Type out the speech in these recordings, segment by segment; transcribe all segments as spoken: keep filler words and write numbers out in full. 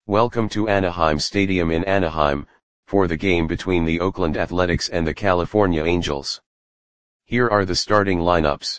Welcome to Anaheim Stadium in Anaheim, for the game between the Oakland Athletics and the California Angels. Here are the starting lineups.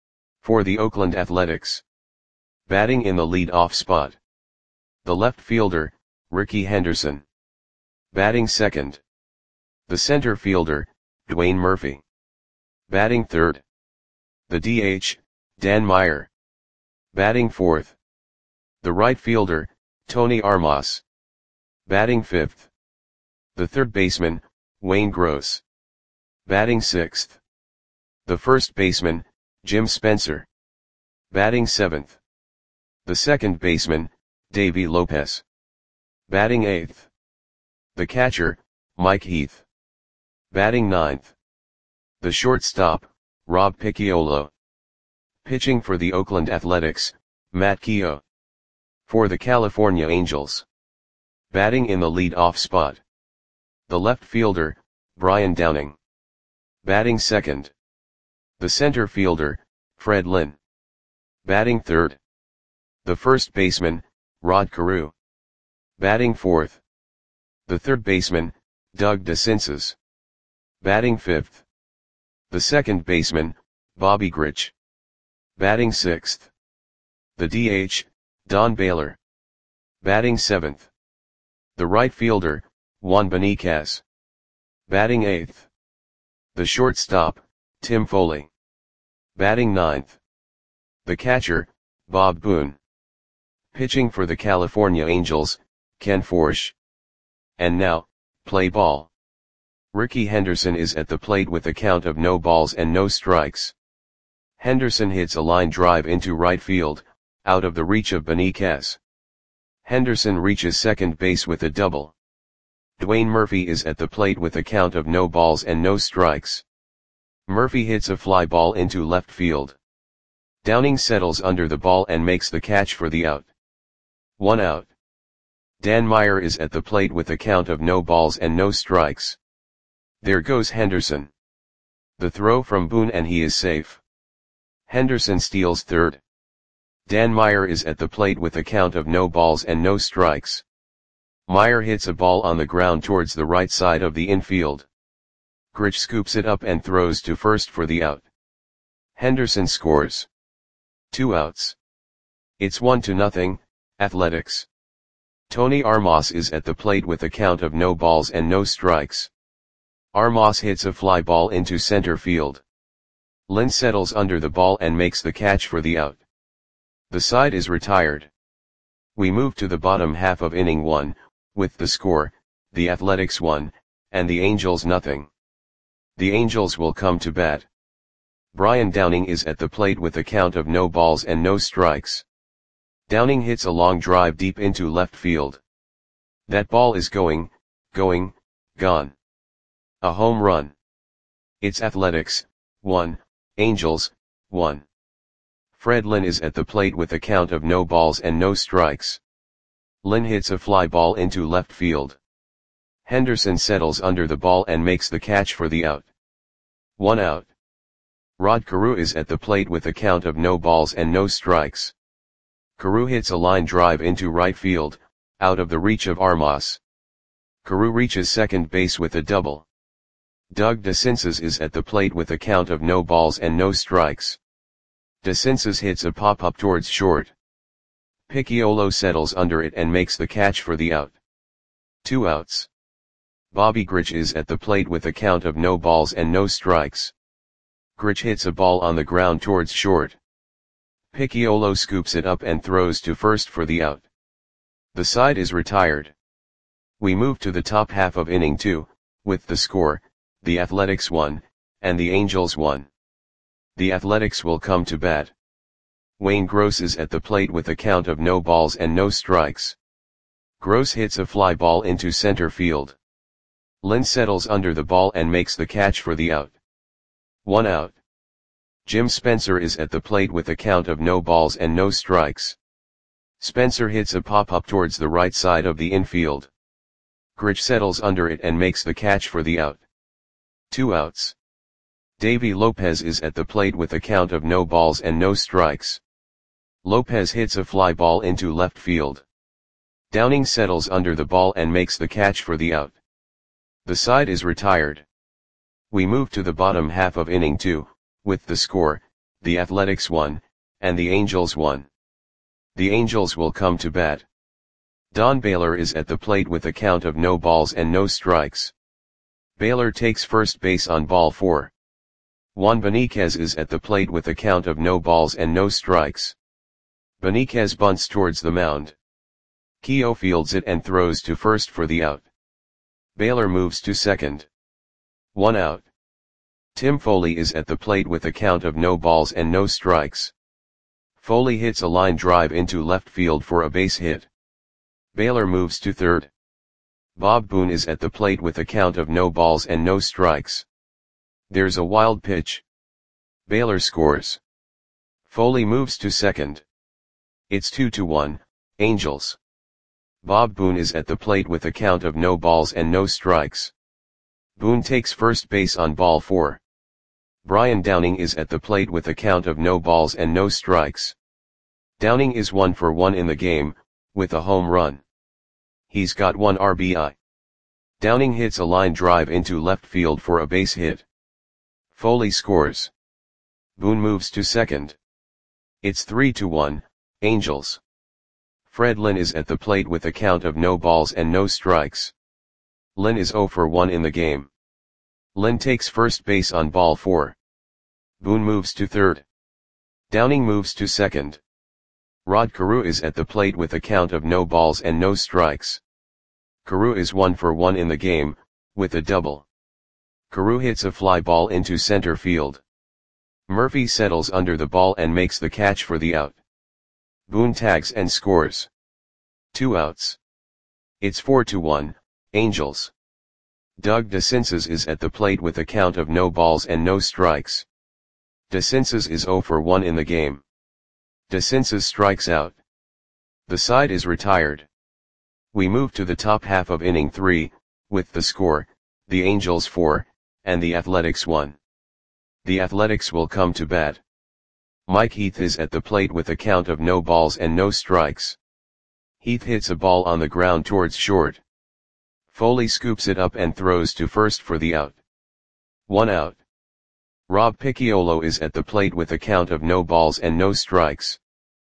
For the Oakland Athletics. Batting in the lead-off spot. The left fielder, Rickey Henderson. Batting second. The center fielder, Dwayne Murphy. Batting third. The D H, Dan Meyer. Batting fourth. The right fielder, Tony Armas. Batting fifth. The third baseman, Wayne Gross. Batting sixth. The first baseman, Jim Spencer. Batting seventh. The second baseman, Davey Lopez. Batting eighth. The catcher, Mike Heath. Batting ninth. The shortstop, Rob Picciolo. Pitching for the Oakland Athletics, Matt Keough. For the California Angels. Batting in the lead-off spot. The left fielder, Brian Downing. Batting second. The center fielder, Fred Lynn. Batting third. The first baseman, Rod Carew. Batting fourth. The third baseman, Doug DeCinces. Batting fifth. The second baseman, Bobby Grich. Batting sixth. The D H, Don Baylor. Batting seventh. The right fielder, Juan Beniquez. Batting eighth. The shortstop, Tim Foley. Batting ninth. The catcher, Bob Boone. Pitching for the California Angels, Ken Forsch. And now, play ball. Rickey Henderson is at the plate with a count of no balls and no strikes. Henderson hits a line drive into right field, out of the reach of Beniquez. Henderson reaches second base with a double. Dwayne Murphy is at the plate with a count of no balls and no strikes. Murphy hits a fly ball into left field. Downing settles under the ball and makes the catch for the out. One out. Dan Meyer is at the plate with a count of no balls and no strikes. There goes Henderson. The throw from Boone and he is safe. Henderson steals third. Dan Meyer is at the plate with a count of no balls and no strikes. Meyer hits a ball on the ground towards the right side of the infield. Grich scoops it up and throws to first for the out. Henderson scores. Two outs. It's one to nothing, Athletics. Tony Armas is at the plate with a count of no balls and no strikes. Armas hits a fly ball into center field. Lynn settles under the ball and makes the catch for the out. The side is retired. We move to the bottom half of inning one, with the score, the Athletics one, and the Angels nothing. The Angels will come to bat. Brian Downing is at the plate with a count of no balls and no strikes. Downing hits a long drive deep into left field. That ball is going, going, gone. A home run. It's Athletics, one, Angels, one. Fred Lynn is at the plate with a count of no balls and no strikes. Lynn hits a fly ball into left field. Henderson settles under the ball and makes the catch for the out. One out. Rod Carew is at the plate with a count of no balls and no strikes. Carew hits a line drive into right field, out of the reach of Armas. Carew reaches second base with a double. Doug DeCinces is at the plate with a count of no balls and no strikes. DeCinces hits a pop-up towards short. Picciolo settles under it and makes the catch for the out. Two outs. Bobby Grich is at the plate with a count of no balls and no strikes. Grich hits a ball on the ground towards short. Picciolo scoops it up and throws to first for the out. The side is retired. We move to the top half of inning two, with the score, the Athletics one, and the Angels one. The Athletics will come to bat. Wayne Gross is at the plate with a count of no balls and no strikes. Gross hits a fly ball into center field. Lynn settles under the ball and makes the catch for the out. One out. Jim Spencer is at the plate with a count of no balls and no strikes. Spencer hits a pop-up towards the right side of the infield. Grich settles under it and makes the catch for the out. Two outs. Davey Lopez is at the plate with a count of no balls and no strikes. Lopez hits a fly ball into left field. Downing settles under the ball and makes the catch for the out. The side is retired. We move to the bottom half of inning two, with the score, the Athletics one, and the Angels one. The Angels will come to bat. Don Baylor is at the plate with a count of no balls and no strikes. Baylor takes first base on ball four. Juan Beniquez is at the plate with a count of no balls and no strikes. Beniquez bunts towards the mound. Keogh fields it and throws to first for the out. Baylor moves to second. One out. Tim Foley is at the plate with a count of no balls and no strikes. Foley hits a line drive into left field for a base hit. Baylor moves to third. Bob Boone is at the plate with a count of no balls and no strikes. There's a wild pitch. Baylor scores. Foley moves to second. It's two to one, Angels. Bob Boone is at the plate with a count of no balls and no strikes. Boone takes first base on ball four. Brian Downing is at the plate with a count of no balls and no strikes. Downing is one for one in the game, with a home run. He's got one R B I. Downing hits a line drive into left field for a base hit. Foley scores. Boone moves to second. It's three to one, Angels. Fred Lynn is at the plate with a count of no balls and no strikes. Lynn is zero for one in the game. Lynn takes first base on ball four. Boone moves to third. Downing moves to second. Rod Carew is at the plate with a count of no balls and no strikes. Carew is one for one in the game, with a double. Carew hits a fly ball into center field. Murphy settles under the ball and makes the catch for the out. Boone tags and scores. Two outs. It's four to one, Angels. Doug DeCinces is at the plate with a count of no balls and no strikes. DeCinces is zero for one in the game. DeCinces strikes out. The side is retired. We move to the top half of inning three, with the score, the Angels four, and the Athletics one. The Athletics will come to bat. Mike Heath is at the plate with a count of no balls and no strikes. Heath hits a ball on the ground towards short. Foley scoops it up and throws to first for the out. One out. Rob Picciolo is at the plate with a count of no balls and no strikes.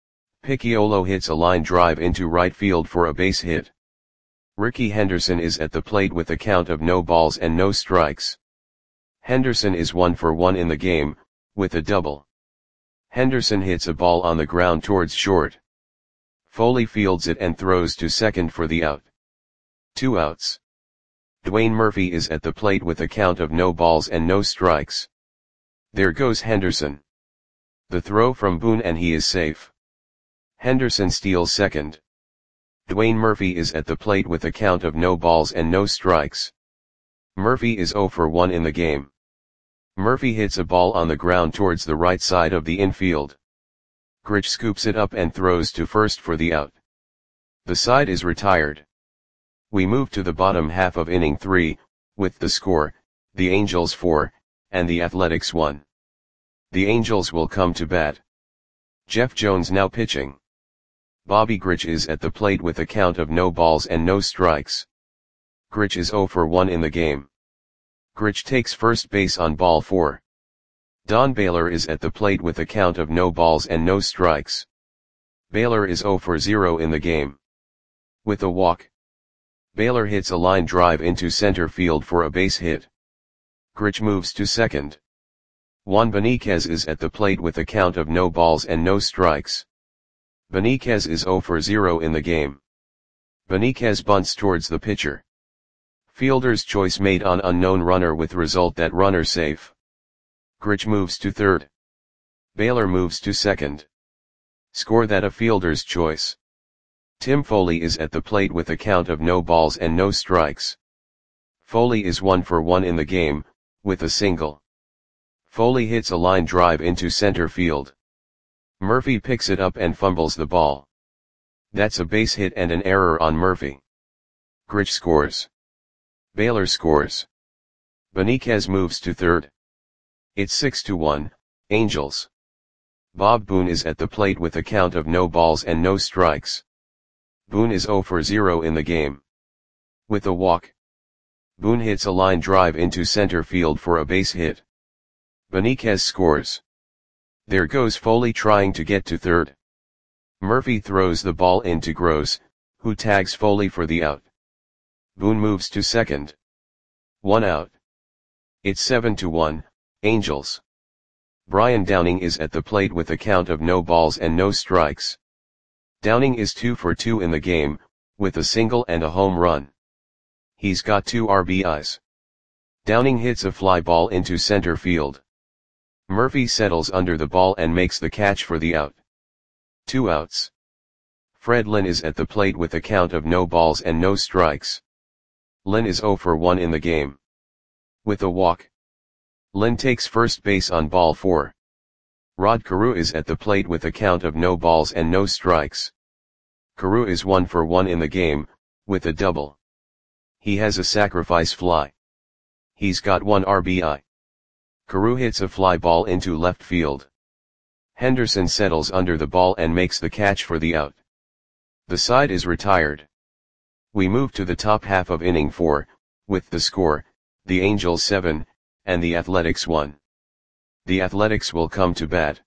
Picciolo hits a line drive into right field for a base hit. Ricky Henderson is at the plate with a count of no balls and no strikes. Henderson is one for one in the game, with a double. Henderson hits a ball on the ground towards short. Foley fields it and throws to second for the out. Two outs. Dwayne Murphy is at the plate with a count of no balls and no strikes. There goes Henderson. The throw from Boone and he is safe. Henderson steals second. Dwayne Murphy is at the plate with a count of no balls and no strikes. Murphy is zero for one in the game. Murphy hits a ball on the ground towards the right side of the infield. Grich scoops it up and throws to first for the out. The side is retired. We move to the bottom half of inning three, with the score, the Angels four, and the Athletics one. The Angels will come to bat. Jeff Jones now pitching. Bobby Grich is at the plate with a count of no balls and no strikes. Grich is zero for one in the game. Grich takes first base on ball four. Don Baylor is at the plate with a count of no balls and no strikes. Baylor is zero for zero in the game. With a walk. Baylor hits a line drive into center field for a base hit. Grich moves to second. Juan Beniquez is at the plate with a count of no balls and no strikes. Beniquez is zero for zero in the game. Beniquez bunts towards the pitcher. Fielder's choice made on unknown runner with result that runner safe. Grich moves to third. Baylor moves to second. Score that a fielder's choice. Tim Foley is at the plate with a count of no balls and no strikes. Foley is one for one in the game, with a single. Foley hits a line drive into center field. Murphy picks it up and fumbles the ball. That's a base hit and an error on Murphy. Grich scores. Baylor scores. Beniquez moves to third. It's six to one, Angels. Bob Boone is at the plate with a count of no balls and no strikes. Boone is zero for zero in the game. With a walk, Boone hits a line drive into center field for a base hit. Benitez scores. There goes Foley trying to get to third. Murphy throws the ball into Gross, who tags Foley for the out. Boone moves to second. One out. It's seven to one, Angels. Brian Downing is at the plate with a count of no balls and no strikes. Downing is two for two in the game, with a single and a home run. He's got two R B Is. Downing hits a fly ball into center field. Murphy settles under the ball and makes the catch for the out. Two outs. Fred Lynn is at the plate with a count of no balls and no strikes. Lynn is zero for one in the game. With a walk, Lynn takes first base on ball four. Rod Carew is at the plate with a count of no balls and no strikes. Carew is one for one in the game, with a double. He has a sacrifice fly. He's got one R B I. Carew hits a fly ball into left field. Henderson settles under the ball and makes the catch for the out. The side is retired. We move to the top half of inning four, with the score, the Angels seven, and the Athletics one. The Athletics will come to bat.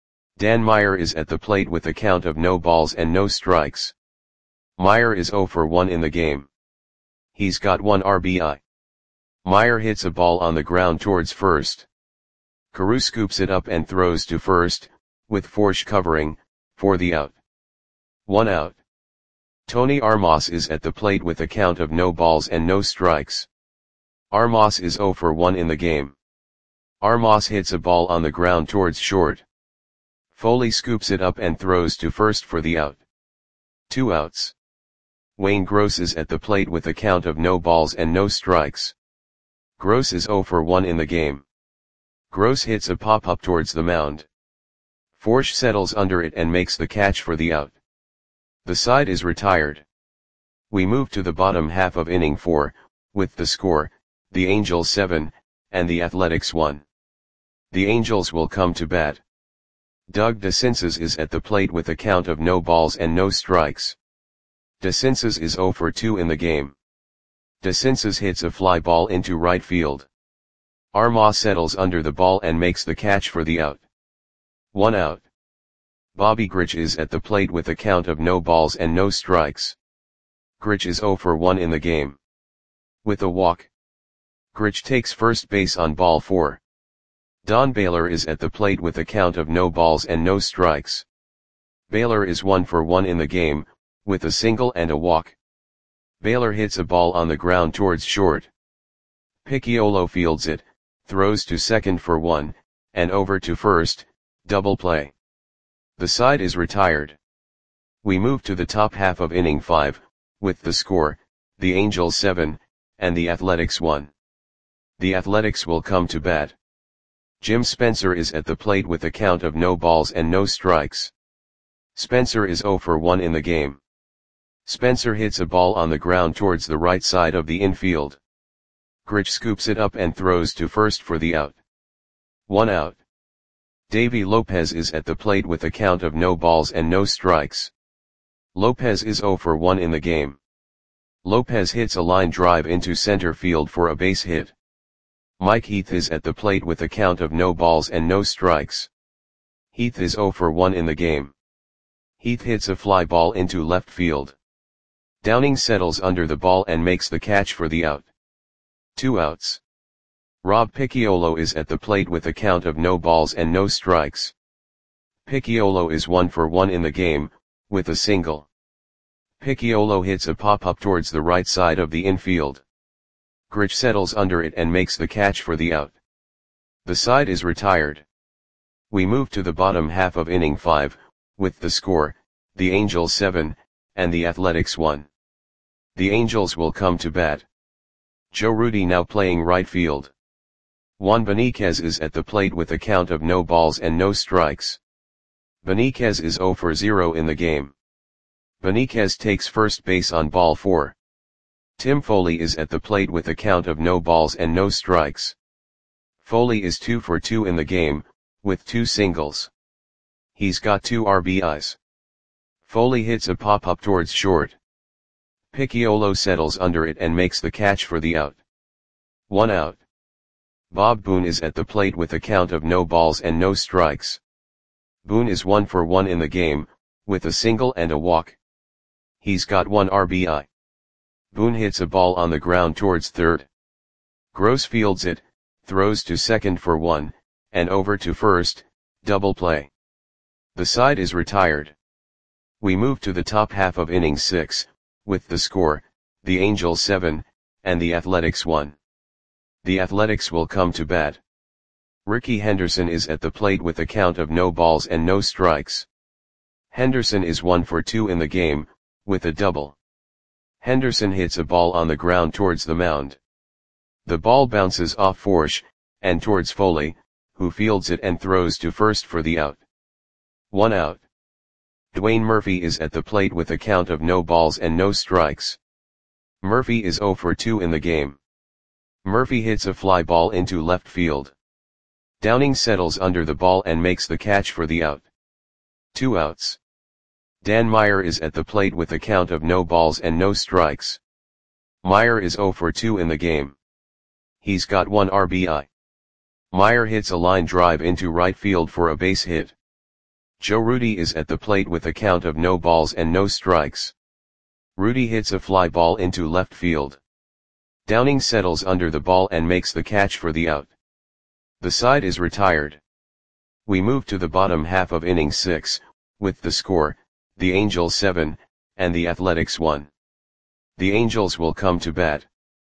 Dan Meyer is at the plate with a count of no balls and no strikes. Meyer is zero for one in the game. He's got one R B I. Meyer hits a ball on the ground towards first. Carew scoops it up and throws to first, with Forsch covering, for the out. One out. Tony Armas is at the plate with a count of no balls and no strikes. Armas is zero for one in the game. Armas hits a ball on the ground towards short. Foley scoops it up and throws to first for the out. Two outs. Wayne Gross is at the plate with a count of no balls and no strikes. Gross is zero for one in the game. Gross hits a pop-up towards the mound. Forsch settles under it and makes the catch for the out. The side is retired. We move to the bottom half of inning four, with the score, the Angels seven, and the Athletics one. The Angels will come to bat. Doug DeCinces is at the plate with a count of no balls and no strikes. DeCinces is zero for two in the game. DeCinces hits a fly ball into right field. Armas settles under the ball and makes the catch for the out. One out. Bobby Grich is at the plate with a count of no balls and no strikes. Grich is zero for one in the game. With a walk, Grich takes first base on ball four. Don Baylor is at the plate with a count of no balls and no strikes. Baylor is one for one in the game, with a single and a walk. Baylor hits a ball on the ground towards short. Picciolo fields it, throws to second for one, and over to first, double play. The side is retired. We move to the top half of inning five, with the score, the Angels seven, and the Athletics one. The Athletics will come to bat. Jim Spencer is at the plate with a count of no balls and no strikes. Spencer is zero for one in the game. Spencer hits a ball on the ground towards the right side of the infield. Grich scoops it up and throws to first for the out. One out. Davy Lopez is at the plate with a count of no balls and no strikes. Lopez is zero for one in the game. Lopez hits a line drive into center field for a base hit. Mike Heath is at the plate with a count of no balls and no strikes. Heath is zero for one in the game. Heath hits a fly ball into left field. Downing settles under the ball and makes the catch for the out. Two outs. Rob Picciolo is at the plate with a count of no balls and no strikes. Picciolo is one for one in the game, with a single. Picciolo hits a pop-up towards the right side of the infield. Grich settles under it and makes the catch for the out. The side is retired. We move to the bottom half of inning five, with the score, the Angels seven, and the Athletics one. The Angels will come to bat. Joe Rudi now playing right field. Juan Benitez is at the plate with a count of no balls and no strikes. Benitez is zero for zero in the game. Benitez takes first base on ball four. Tim Foley is at the plate with a count of no balls and no strikes. Foley is two for two in the game, with two singles. He's got two R B Is. Foley hits a pop-up towards short. Picciolo settles under it and makes the catch for the out. One out. Bob Boone is at the plate with a count of no balls and no strikes. Boone is one for one in the game, with a single and a walk. He's got one R B I. Boone hits a ball on the ground towards third. Gross fields it, throws to second for one, and over to first, double play. The side is retired. We move to the top half of inning six, with the score, the Angels seven, and the Athletics one. The Athletics will come to bat. Rickey Henderson is at the plate with a count of no balls and no strikes. Henderson is one for two in the game, with a double. Henderson hits a ball on the ground towards the mound. The ball bounces off Forsch, and towards Foley, who fields it and throws to first for the out. One out. Dwayne Murphy is at the plate with a count of no balls and no strikes. Murphy is zero for two in the game. Murphy hits a fly ball into left field. Downing settles under the ball and makes the catch for the out. Two outs. Dan Meyer is at the plate with a count of no balls and no strikes. Meyer is zero for two in the game. He's got one R B I. Meyer hits a line drive into right field for a base hit. Joe Rudi is at the plate with a count of no balls and no strikes. Rudi hits a fly ball into left field. Downing settles under the ball and makes the catch for the out. The side is retired. We move to the bottom half of inning six, with the score, the Angels seven, and the Athletics one. The Angels will come to bat.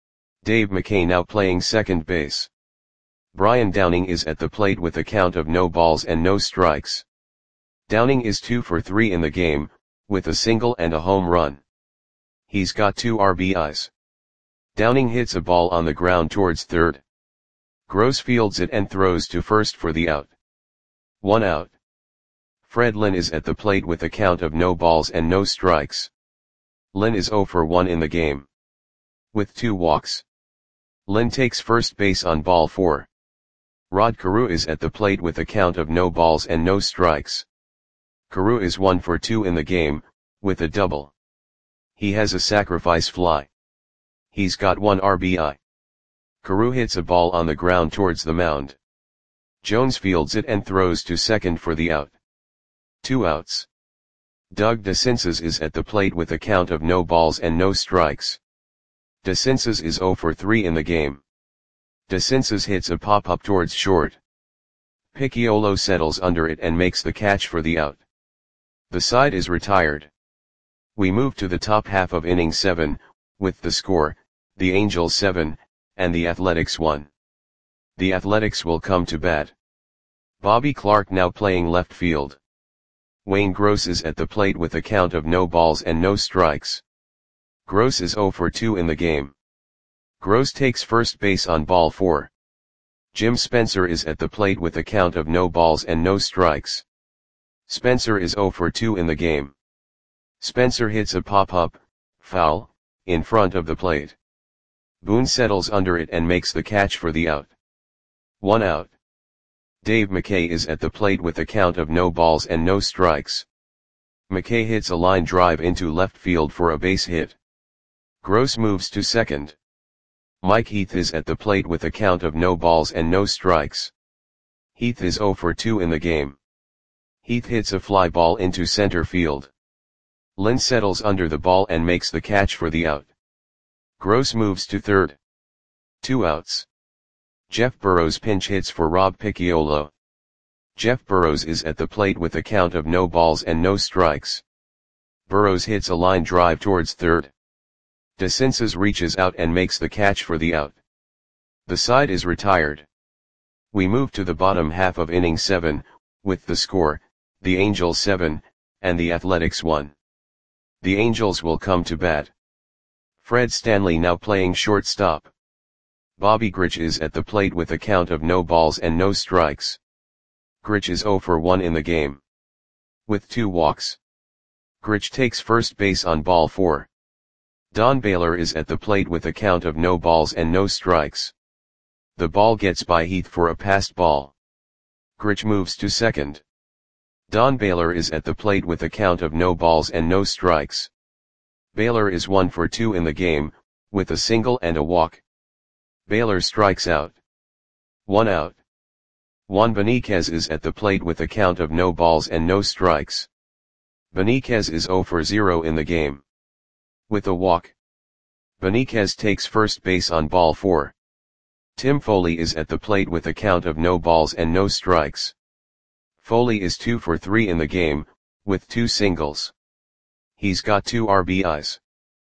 Dave McKay now playing second base. Brian Downing is at the plate with a count of no balls and no strikes. Downing is two for three in the game, with a single and a home run. He's got two R B Is. Downing hits a ball on the ground towards third. Gross fields it and throws to first for the out. One out. Fred Lynn is at the plate with a count of no balls and no strikes. Lynn is zero for one in the game. With two walks. Lynn takes first base on ball four. Rod Carew is at the plate with a count of no balls and no strikes. Carew is one for two in the game, with a double. He has a sacrifice fly. He's got one R B I. Carew hits a ball on the ground towards the mound. Jones fields it and throws to second for the out. Two outs. Doug DeCinces is at the plate with a count of no balls and no strikes. DeCinces is zero for three in the game. DeCinces hits a pop-up towards short. Picciolo settles under it and makes the catch for the out. The side is retired. We move to the top half of inning seven, with the score, the Angels seven, and the Athletics one. The Athletics will come to bat. Bobby Clark now playing left field. Wayne Gross is at the plate with a count of no balls and no strikes. Gross is zero for two in the game. Gross takes first base on ball four. Jim Spencer is at the plate with a count of no balls and no strikes. Spencer is zero for two in the game. Spencer hits a pop-up, foul, in front of the plate. Boone settles under it and makes the catch for the out. One out. Dave McKay is at the plate with a count of no balls and no strikes. McKay hits a line drive into left field for a base hit. Gross moves to second. Mike Heath is at the plate with a count of no balls and no strikes. Heath is zero for two in the game. Heath hits a fly ball into center field. Lynn settles under the ball and makes the catch for the out. Gross moves to third. Two outs. Jeff Burrows pinch hits for Rob Picciolo. Jeff Burrows is at the plate with a count of no balls and no strikes. Burrows hits a line drive towards third. DeCinces reaches out and makes the catch for the out. The side is retired. We move to the bottom half of inning seven, with the score, the Angels seven, and the Athletics one. The Angels will come to bat. Fred Stanley now playing shortstop. Bobby Grich is at the plate with a count of no balls and no strikes. Grich is zero for one in the game. With two walks. Grich takes first base on ball four. Don Baylor is at the plate with a count of no balls and no strikes. The ball gets by Heath for a passed ball. Grich moves to second. Don Baylor is at the plate with a count of no balls and no strikes. Baylor is one for two in the game, with a single and a walk. Baylor strikes out. One out. Juan Beniquez is at the plate with a count of no balls and no strikes. Beniquez is zero for zero in the game. With a walk. Beniquez takes first base on ball four. Tim Foley is at the plate with a count of no balls and no strikes. Foley is two for three in the game, with two singles. He's got two R B Is.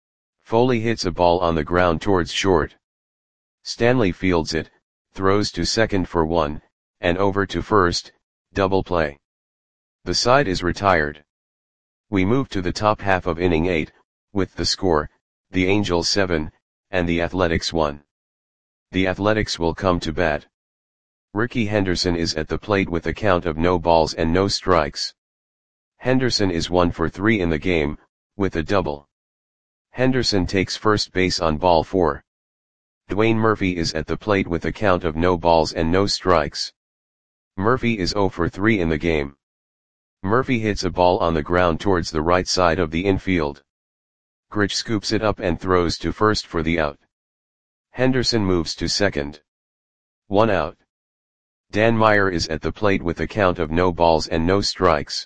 Foley hits a ball on the ground towards short. Stanley fields it, throws to second for one, and over to first, double play. The side is retired. We move to the top half of inning eight, with the score, the Angels seven, and the Athletics one. The Athletics will come to bat. Rickey Henderson is at the plate with a count of no balls and no strikes. Henderson is one for three in the game, with a double. Henderson takes first base on ball four. Dwayne Murphy is at the plate with a count of no balls and no strikes. Murphy is zero for three in the game. Murphy hits a ball on the ground towards the right side of the infield. Grich scoops it up and throws to first for the out. Henderson moves to second. One out. Dan Meyer is at the plate with a count of no balls and no strikes.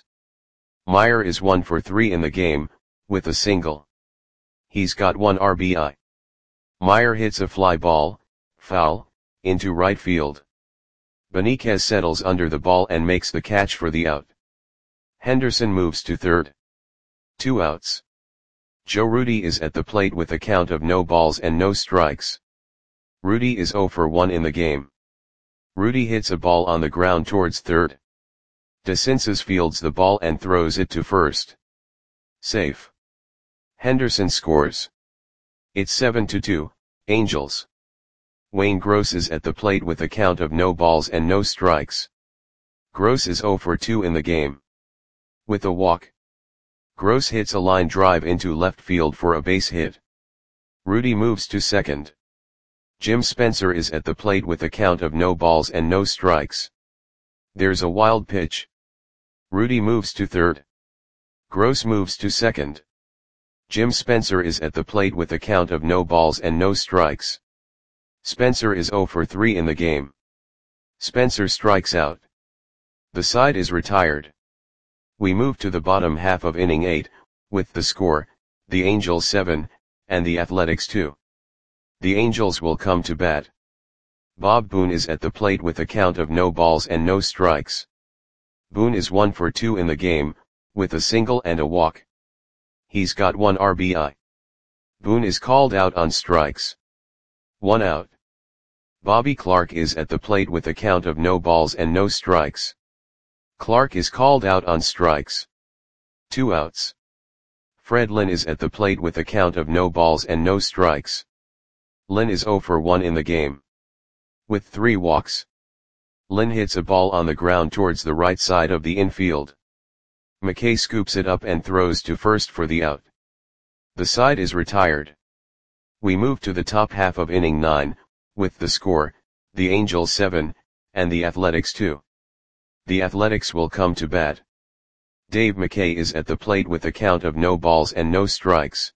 Meyer is one for three in the game, with a single. He's got one R B I. Meyer hits a fly ball, foul, into right field. Beniquez settles under the ball and makes the catch for the out. Henderson moves to third. Two outs. Joe Rudi is at the plate with a count of no balls and no strikes. Rudi is zero for one in the game. Rudi hits a ball on the ground towards third. DeCinces fields the ball and throws it to first. Safe. Henderson scores. It's seven to two, Angels. Wayne Gross is at the plate with a count of no balls and no strikes. Gross is zero for two in the game. With a walk. Gross hits a line drive into left field for a base hit. Rudi moves to second. Jim Spencer is at the plate with a count of no balls and no strikes. There's a wild pitch. Rudi moves to third. Gross moves to second. Jim Spencer is at the plate with a count of no balls and no strikes. Spencer is zero for three in the game. Spencer strikes out. The side is retired. We move to the bottom half of inning eight, with the score, the Angels seven, and the Athletics two. The Angels will come to bat. Bob Boone is at the plate with a count of no balls and no strikes. Boone is one for two in the game, with a single and a walk. He's got one R B I. Boone is called out on strikes. One out. Bobby Clark is at the plate with a count of no balls and no strikes. Clark is called out on strikes. Two outs. Fred Lynn is at the plate with a count of no balls and no strikes. Lynn is zero for one in the game. With three walks. Lynn hits a ball on the ground towards the right side of the infield. McKay scoops it up and throws to first for the out. The side is retired. We move to the top half of inning nine, with the score, the Angels seven, and the Athletics two. The Athletics will come to bat. Dave McKay is at the plate with a count of no balls and no strikes.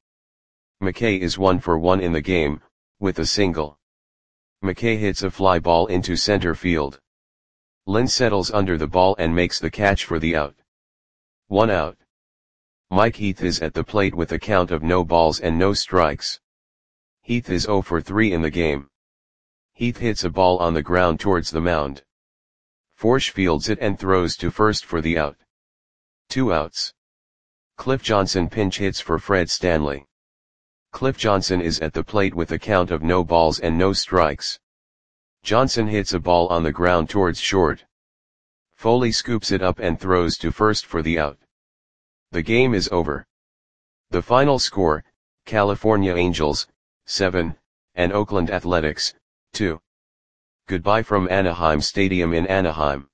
McKay is one for one in the game, with a single. McKay hits a fly ball into center field. Lynn settles under the ball and makes the catch for the out. One out. Mike Heath is at the plate with a count of no balls and no strikes. Heath is zero for three in the game. Heath hits a ball on the ground towards the mound. Forsch fields it and throws to first for the out. Two outs. Cliff Johnson pinch hits for Fred Stanley. Cliff Johnson is at the plate with a count of no balls and no strikes. Johnson hits a ball on the ground towards short. Foley scoops it up and throws to first for the out. The game is over. The final score, California Angels, seven, and Oakland Athletics, two. Goodbye from Anaheim Stadium in Anaheim.